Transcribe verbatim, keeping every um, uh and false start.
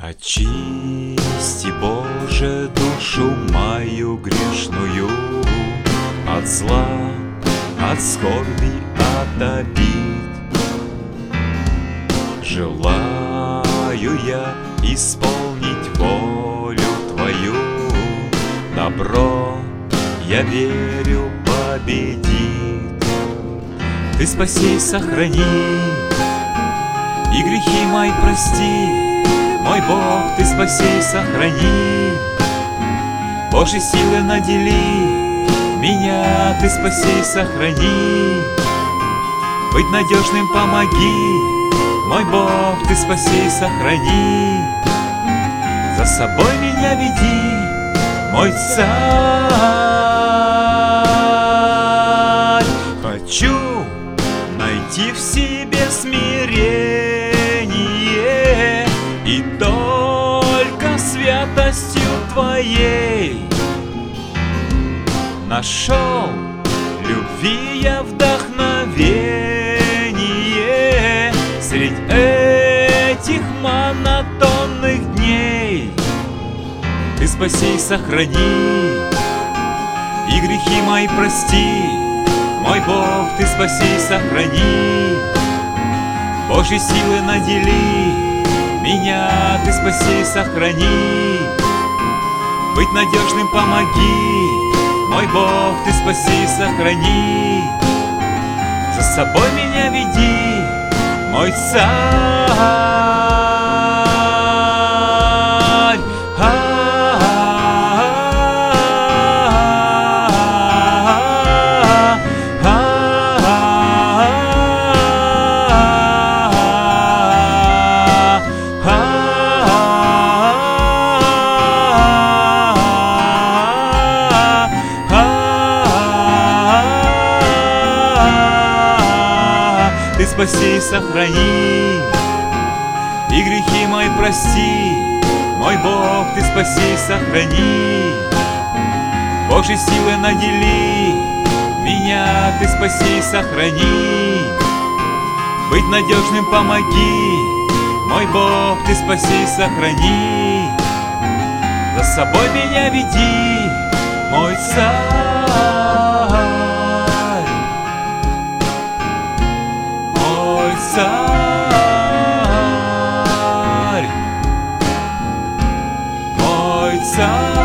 Очисти, Боже, душу мою грешную от зла, от скорби, от обид. Желаю я исполнить волю Твою, добро, я верю, победит. Ты спаси и сохрани, и грехи мои прости. Мой Бог, Ты спаси и сохрани, Божьей силой надели меня, Ты спаси и сохрани. Быть надежным помоги, мой Бог, Ты спаси и сохрани. За собой меня веди, мой Царь. Хочу найти в себе смирение, и только святостью Твоей нашел любви я вдохновение средь этих монотонных дней. Ты спаси и сохрани, и грехи мои прости. Мой Бог, Ты спаси и сохрани, Божьей силой надели меня, Ты спаси и сохрани. Быть надежным помоги, мой Бог, Ты спаси и сохрани. За собой меня веди, мой Царь. Ты спаси и сохрани, и грехи мои прости. Мой Бог, Ты спаси и сохрани, Божьей силой надели меня, Ты спаси и сохрани. Быть надежным помоги, мой Бог, Ты спаси и сохрани. За собой меня веди, мой Царь. Царь, мой Царь.